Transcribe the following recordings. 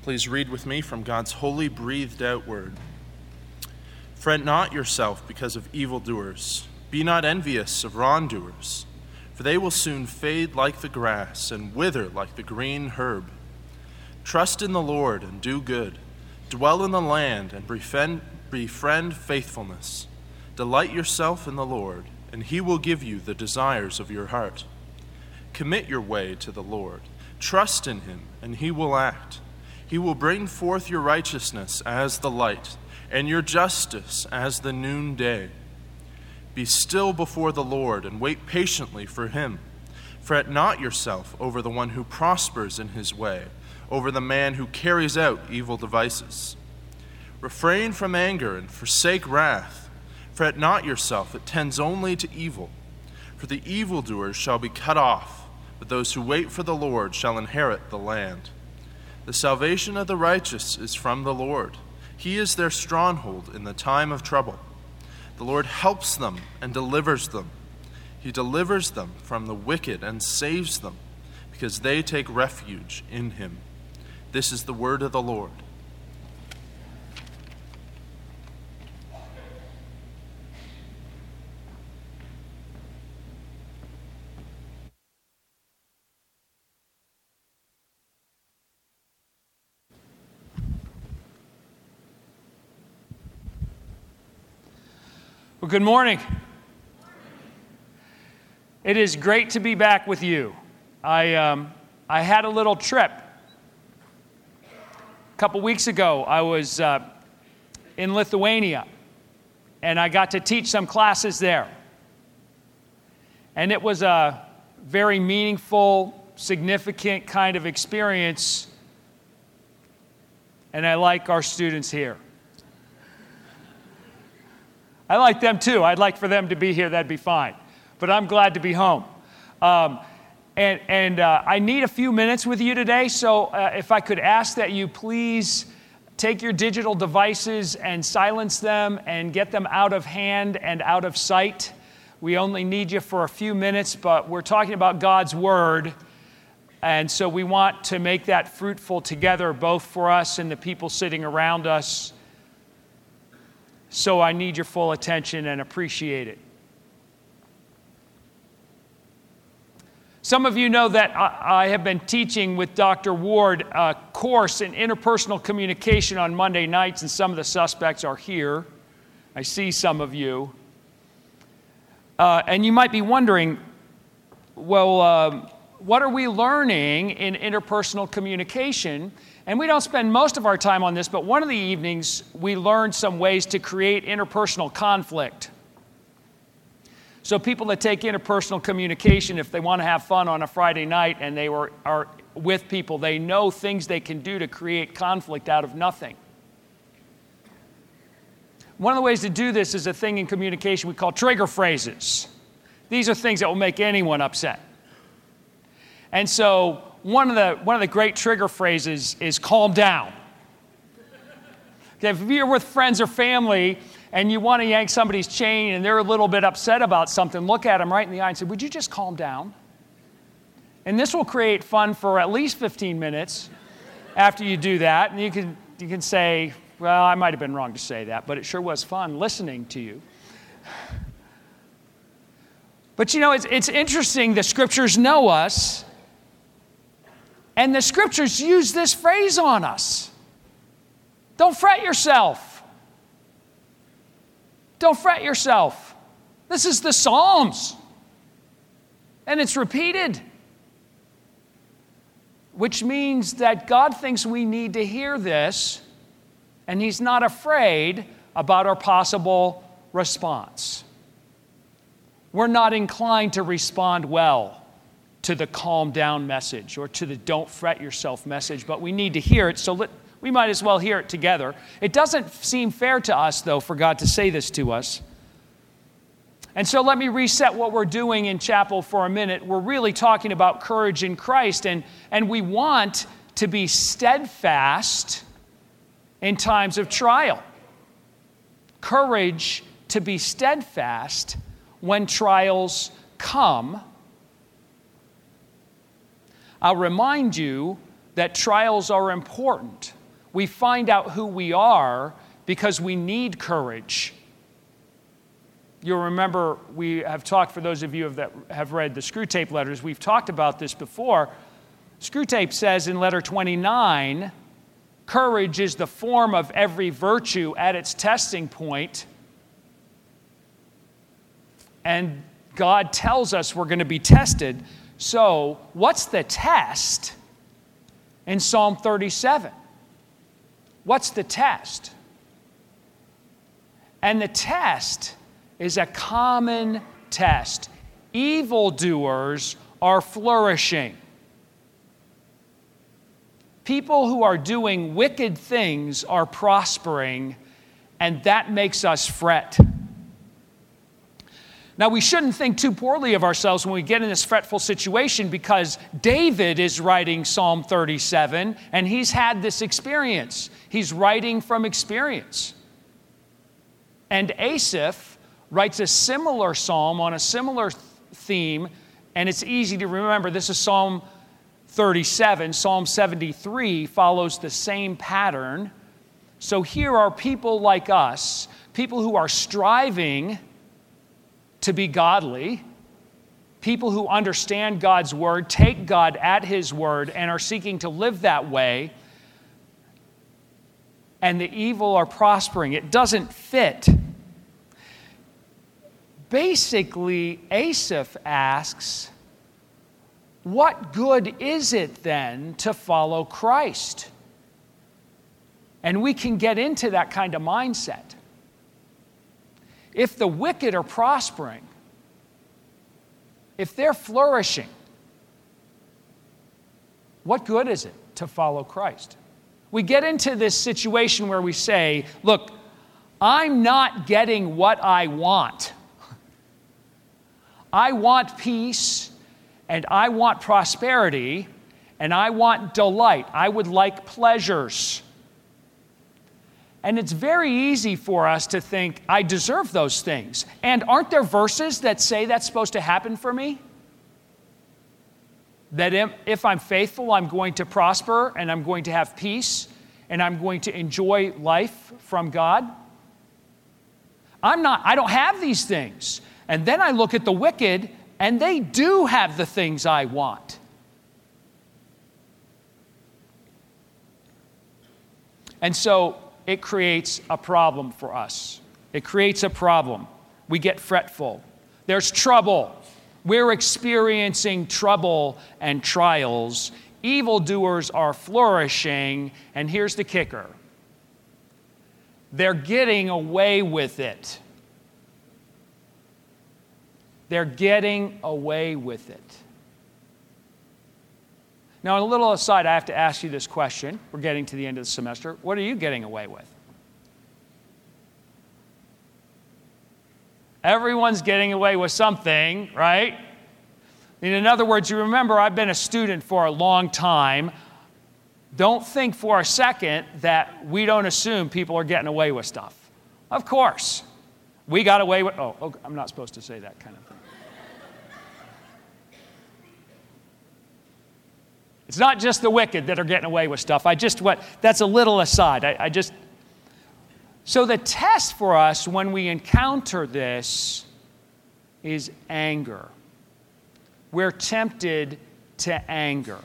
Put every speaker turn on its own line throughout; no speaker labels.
Please read with me from God's holy, breathed-out word. Fret not yourself because of evildoers. Be not envious of wrongdoers, for they will soon fade like the grass and wither like the green herb. Trust in the Lord and do good. Dwell in the land and befriend faithfulness. Delight yourself in the Lord, and he will give you the desires of your heart. Commit your way to the Lord. Trust in him, and he will act. He will bring forth your righteousness as the light, and your justice as the noonday. Be still before the Lord, and wait patiently for him. Fret not yourself over the one who prospers in his way, over the man who carries out evil devices. Refrain from anger and forsake wrath. Fret not yourself, it tends only to evil. For the evildoers shall be cut off, but those who wait for the Lord shall inherit the land. The salvation of the righteous is from the Lord. He is their stronghold in the time of trouble. The Lord helps them and delivers them. He delivers them from the wicked and saves them, because they take refuge in him. This is the word of the Lord.
Well, good morning. It is great to be back with you. I had a little trip. A couple weeks ago, I was in Lithuania, and I got to teach some classes there. And it was a very meaningful, significant kind of experience, and I like our students here. I like them too. I'd like for them to be here. That'd be fine. But I'm glad to be home. I need a few minutes with you today, so if I could ask that you please take your digital devices and silence them and get them out of hand and out of sight. We only need you for a few minutes, but we're talking about God's Word, and so we want to make that fruitful together, both for us and the people sitting around us. So I need your full attention and appreciate it. Some of you know that I have been teaching with Dr. Ward a course in interpersonal communication on Monday nights, and some of the suspects are here. I see some of you. And you might be wondering, well, what are we learning in interpersonal communication? And we don't spend most of our time on this, but one of the evenings we learned some ways to create interpersonal conflict. So people that take interpersonal communication, if they want to have fun on a Friday night and they are with people, they know things they can do to create conflict out of nothing. One of the ways to do this is a thing in communication we call trigger phrases. These are things that will make anyone upset. And so one of the great trigger phrases is calm down. Okay, if you're with friends or family and you want to yank somebody's chain and they're a little bit upset about something, look at them right in the eye and say, would you just calm down? And this will create fun for at least 15 minutes after you do that. And you can say, well, I might have been wrong to say that, but it sure was fun listening to you. But you know, it's interesting, the scriptures know us, and the scriptures use this phrase on us. Don't fret yourself. Don't fret yourself. This is the Psalms. And it's repeated. Which means that God thinks we need to hear this, and he's not afraid about our possible response. We're not inclined to respond well to the calm down message or to the don't fret yourself message, but we need to hear it, so we might as well hear it together. It doesn't seem fair to us, though, for God to say this to us. And so let me reset what we're doing in chapel for a minute. We're really talking about courage in Christ, and we want to be steadfast in times of trial. Courage to be steadfast when trials come. I'll remind you that trials are important. We find out who we are because we need courage. You'll remember we have talked, for those of you that have read the Screwtape letters, we've talked about this before. Screwtape says in letter 29, courage is the form of every virtue at its testing point. And God tells us we're going to be tested. So, what's the test in Psalm 37? What's the test? And the test is a common test. Evildoers are flourishing. People who are doing wicked things are prospering, and that makes us fret. Now, we shouldn't think too poorly of ourselves when we get in this fretful situation, because David is writing Psalm 37, and he's had this experience. He's writing from experience. And Asaph writes a similar psalm on a similar theme, and it's easy to remember. This is Psalm 37. Psalm 73 follows the same pattern. So here are people like us, people who are striving to be godly, people who understand God's word, take God at his word, and are seeking to live that way, and the evil are prospering. It doesn't fit. Basically, Asaph asks, what good is it then to follow Christ? And we can get into that kind of mindset. If the wicked are prospering, if they're flourishing, what good is it to follow Christ? We get into this situation where we say, look, I'm not getting what I want. I want peace, and I want prosperity, and I want delight. I would like pleasures. And it's very easy for us to think, I deserve those things. And aren't there verses that say that's supposed to happen for me? That if I'm faithful, I'm going to prosper, and I'm going to have peace, and I'm going to enjoy life from God? I don't have these things. And then I look at the wicked, and they do have the things I want. And so it creates a problem for us. It creates a problem. We get fretful. There's trouble. We're experiencing trouble and trials. Evildoers are flourishing, and here's the kicker. They're getting away with it. They're getting away with it. Now, a little aside, I have to ask you this question. We're getting to the end of the semester. What are you getting away with? Everyone's getting away with something, right? In other words, you remember, I've been a student for a long time. Don't think for a second that we don't assume people are getting away with stuff. Of course. We got away with, I'm not supposed to say that kind of thing. It's not just the wicked that are getting away with stuff. That's a little aside. So the test for us when we encounter this is anger. We're tempted to anger.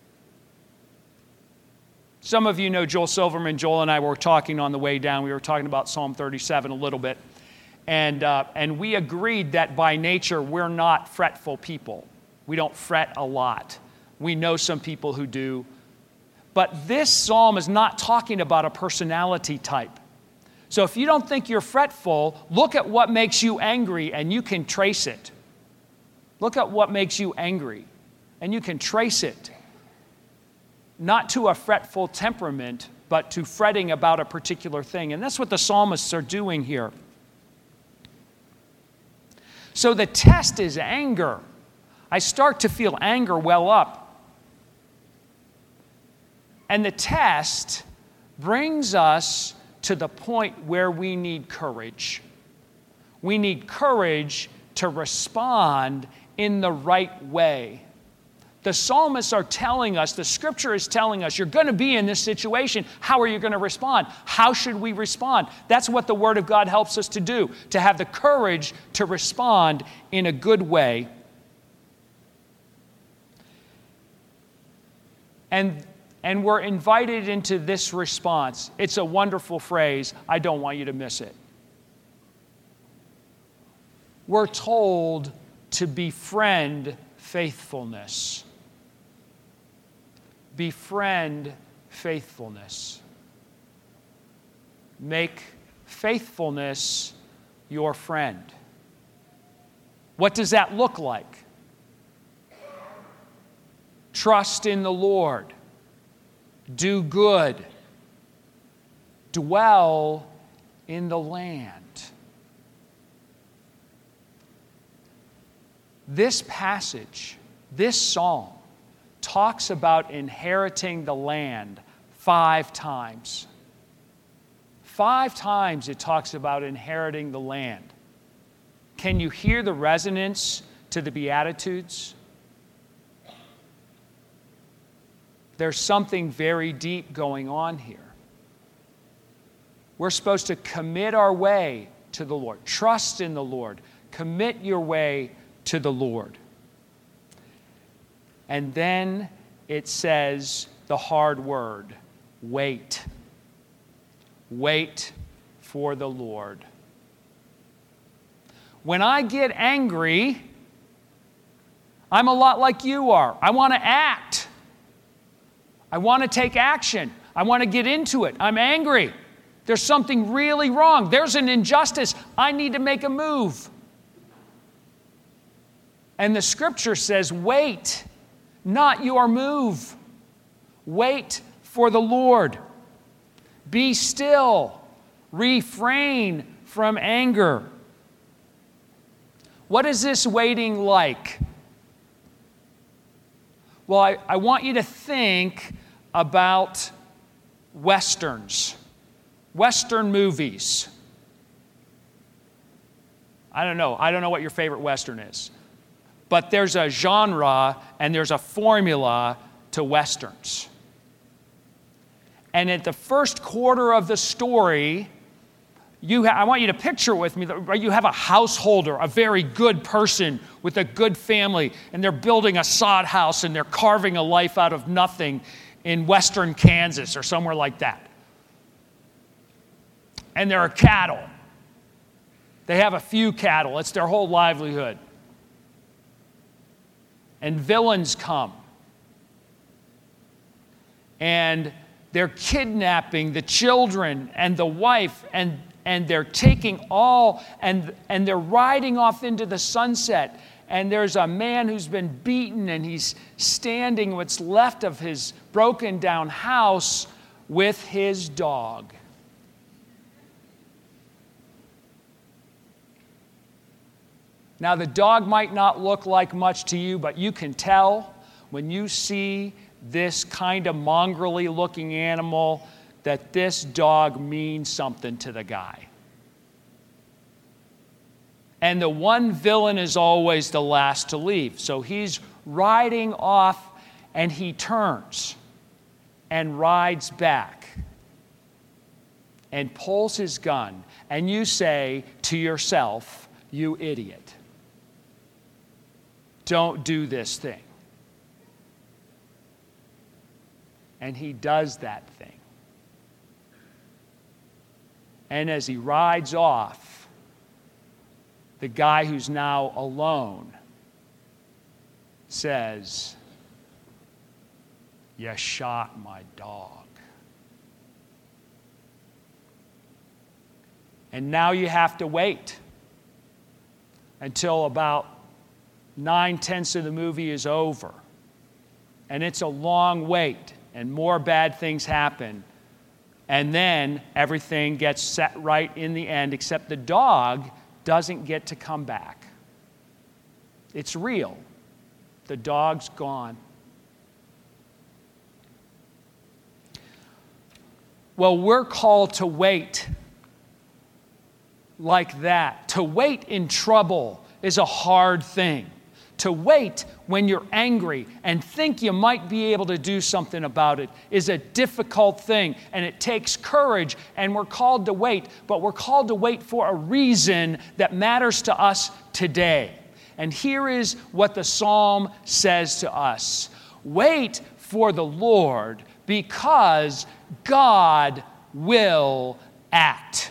Some of you know Joel Silverman. Joel and I were talking on the way down. We were talking about Psalm 37 a little bit. And we agreed that by nature we're not fretful people. We don't fret a lot. We know some people who do. But this psalm is not talking about a personality type. So if you don't think you're fretful, look at what makes you angry and you can trace it. Look at what makes you angry and you can trace it. Not to a fretful temperament, but to fretting about a particular thing. And that's what the psalmists are doing here. So the test is anger. I start to feel anger well up. And the test brings us to the point where we need courage. We need courage to respond in the right way. The psalmists are telling us, the scripture is telling us, you're going to be in this situation. How are you going to respond? How should we respond? That's what the Word of God helps us to do, to have the courage to respond in a good way. And we're invited into this response. It's a wonderful phrase. I don't want you to miss it. We're told to befriend faithfulness. Befriend faithfulness. Make faithfulness your friend. What does that look like? Trust in the Lord. Do good. Dwell in the land. This passage, this psalm, talks about inheriting the land 5 times. 5 times it talks about inheriting the land. Can you hear the resonance to the Beatitudes? There's something very deep going on here. We're supposed to commit our way to the Lord. Trust in the Lord. Commit your way to the Lord. And then it says the hard word, wait. Wait for the Lord. When I get angry, I'm a lot like you are. I want to act. I want to take action. I want to get into it. I'm angry. There's something really wrong. There's an injustice. I need to make a move. And the scripture says, wait, not your move. Wait for the Lord. Be still. Refrain from anger. What is this waiting like? Well, I want you to think about Westerns, Western movies. I don't know what your favorite Western is. But there's a genre and there's a formula to Westerns. And at the first quarter of the story, I want you to picture with me that you have a householder, a very good person with a good family, and they're building a sod house and they're carving a life out of nothing in western Kansas or somewhere like that. And there are cattle. They have a few cattle. It's their whole livelihood. And villains come. And they're kidnapping the children and the wife, and they're taking all, and they're riding off into the sunset. And there's a man who's been beaten, and he's standing what's left of his broken down house with his dog. Now, the dog might not look like much to you, but you can tell when you see this kind of mongrelly looking animal that this dog means something to the guy. And the one villain is always the last to leave. So he's riding off, and he turns and rides back and pulls his gun. And you say to yourself, you idiot. Don't do this thing. And he does that thing. And as he rides off, the guy who's now alone says, "You shot my dog." And now you have to wait until about 9/10 of the movie is over. And it's a long wait, and more bad things happen. And then everything gets set right in the end, except the dog doesn't get to come back. It's real. The dog's gone. Well, we're called to wait like that. To wait in trouble is a hard thing. To wait when you're angry and think you might be able to do something about it is a difficult thing, and it takes courage, and we're called to wait, but we're called to wait for a reason that matters to us today. And here is what the psalm says to us. Wait for the Lord, because God will act.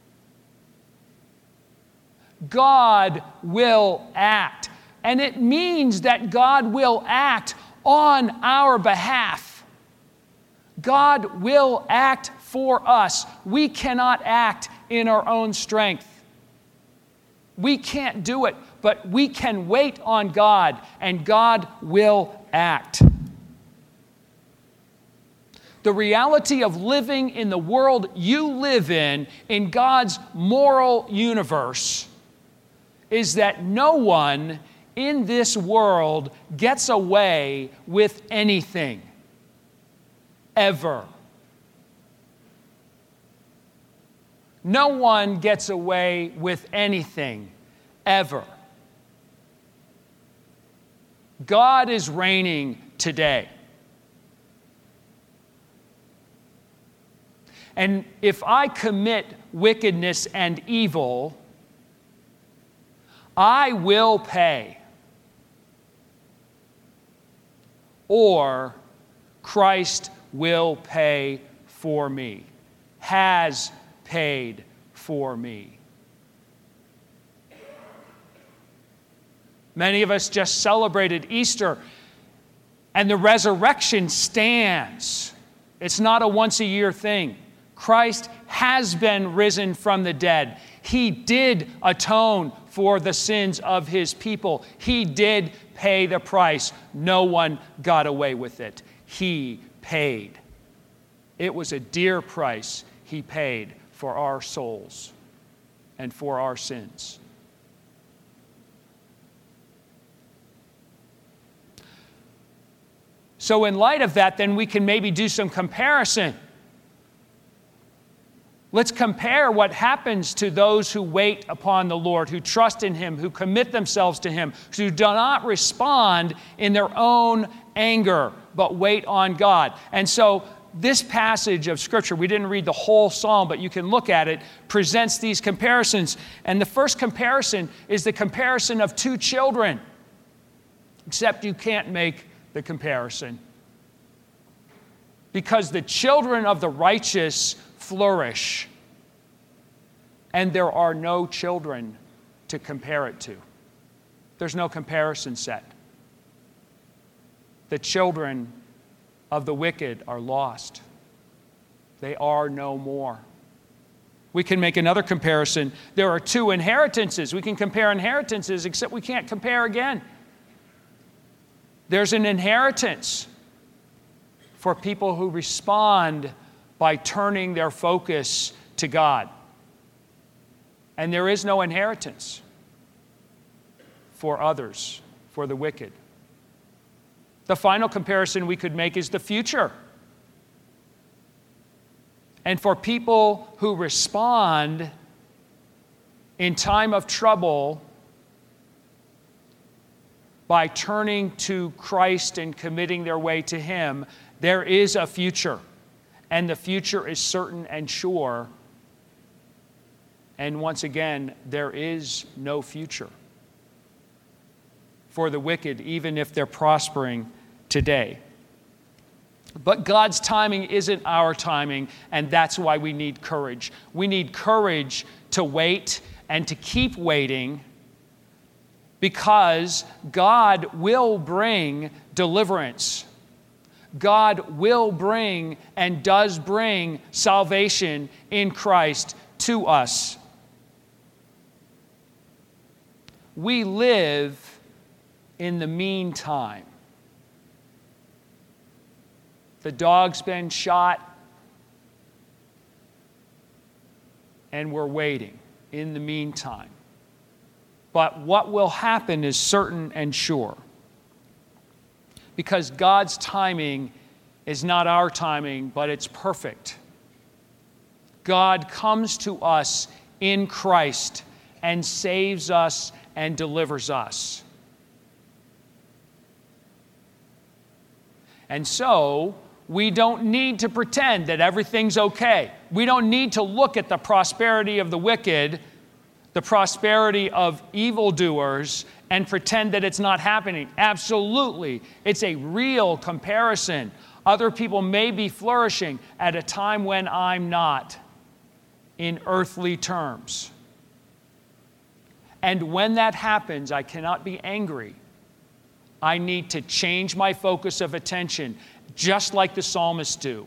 God will act. And it means that God will act on our behalf. God will act for us. We cannot act in our own strength. We can't do it, but we can wait on God, and God will act. The reality of living in the world you live in God's moral universe, is that no one in this world gets away with anything, ever. No one gets away with anything, ever. God is reigning today. And if I commit wickedness and evil, I will pay. Or Christ will pay for me, has paid for me. Many of us just celebrated Easter, and the resurrection stands. It's not a once-a-year thing. Christ has been risen from the dead. He did atone for the sins of his people. He did pay the price. No one got away with it. He paid. It was a dear price he paid for our souls and for our sins. So in light of that, then we can maybe do some comparison. Let's compare what happens to those who wait upon the Lord, who trust in him, who commit themselves to him, who do not respond in their own anger, but wait on God. And so this passage of Scripture, we didn't read the whole psalm, but you can look at it, presents these comparisons. And the first comparison is the comparison of two children, except you can't make the comparison, because the children of the righteous flourish, and there are no children to compare it to. There's no comparison set. The children of the wicked are lost. They are no more. We can make another comparison. There are two inheritances. We can compare inheritances, except we can't compare again. There's an inheritance for people who respond by turning their focus to God. And there is no inheritance for others, for the wicked. The final comparison we could make is the future. And for people who respond in time of trouble by turning to Christ and committing their way to him, there is a future. And the future is certain and sure. And once again, there is no future for the wicked, even if they're prospering today. But God's timing isn't our timing, and that's why we need courage. We need courage to wait and to keep waiting, because God will bring deliverance. God will bring and does bring salvation in Christ to us. We live in the meantime. The dog's been shot, and we're waiting in the meantime. But what will happen is certain and sure, because God's timing is not our timing, but it's perfect. God comes to us in Christ and saves us and delivers us. And so, we don't need to pretend that everything's okay. We don't need to look at the prosperity of the wicked, the prosperity of evildoers, and pretend that it's not happening. Absolutely. It's a real comparison. Other people may be flourishing at a time when I'm not, in earthly terms. And when that happens, I cannot be angry. I need to change my focus of attention, just like the psalmists do.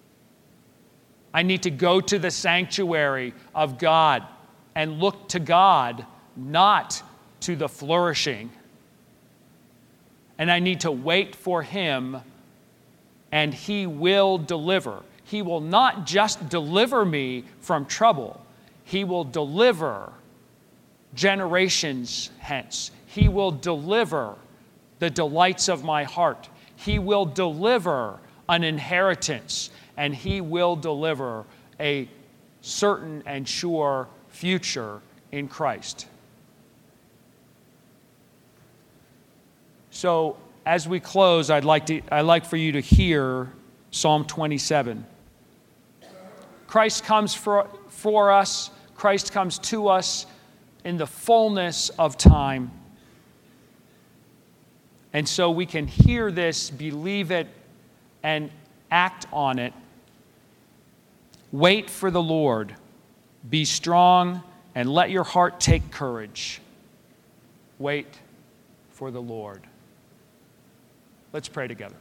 I need to go to the sanctuary of God and look to God, not to the flourishing. And I need to wait for Him, and He will deliver. He will not just deliver me from trouble. He will deliver generations hence. He will deliver the delights of my heart. He will deliver an inheritance, and He will deliver a certain and sure future in Christ. So, as we close, I'd like for you to hear Psalm 27. Christ comes for us. Christ comes to us in the fullness of time. And so we can hear this, believe it, and act on it. Wait for the Lord. Be strong and let your heart take courage. Wait for the Lord. Let's pray together.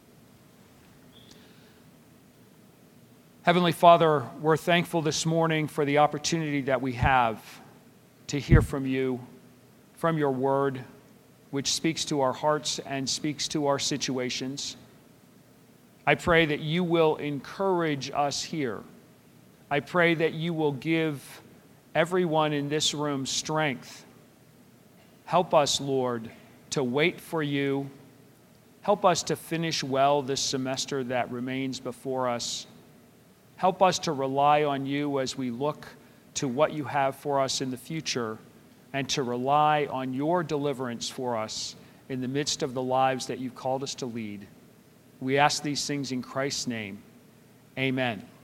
Heavenly Father, we're thankful this morning for the opportunity that we have to hear from you, from your word, which speaks to our hearts and speaks to our situations. I pray that you will encourage us here. I pray that you will give everyone in this room strength. Help us, Lord, to wait for you. Help us to finish well this semester that remains before us. Help us to rely on you as we look to what you have for us in the future, and to rely on your deliverance for us in the midst of the lives that you've called us to lead. We ask these things in Christ's name. Amen.